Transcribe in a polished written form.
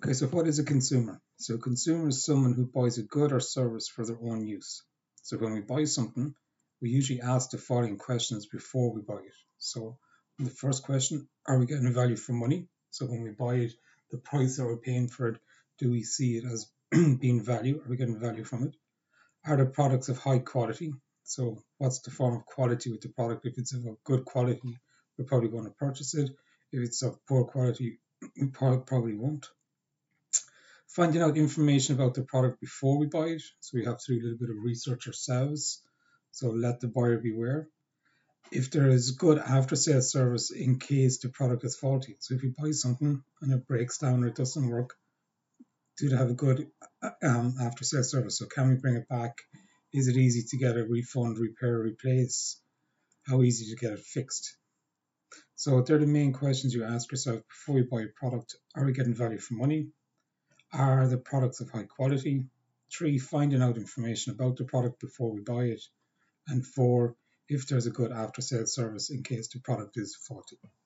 Okay, so what is a consumer? So a consumer is someone who buys a good or service for their own use. So when we buy something, we usually ask the following questions before we buy it. So the first question, are we getting value for money? So when we buy it, the price that we're paying for it, do we see it as being value? Are we getting value from it? Are the products of high quality? So what's the form of quality with the product? If it's of a good quality, we're probably going to purchase it. If it's of poor quality, we probably won't. Finding out information about the product before we buy it. So we have to do a little bit of research ourselves. So let the buyer beware. If there is good after sales service in case the product is faulty. So if you buy something and it breaks down or it doesn't work, do they have a good after sales service? So can we bring it back? Is it easy to get a refund, repair, replace? How easy to get it fixed? So they're the main questions you ask yourself before you buy a product. Are we getting value for money? Are the products of high quality? 3, finding out information about the product before we buy it. And 4, if there's a good after sales service in case the product is faulty.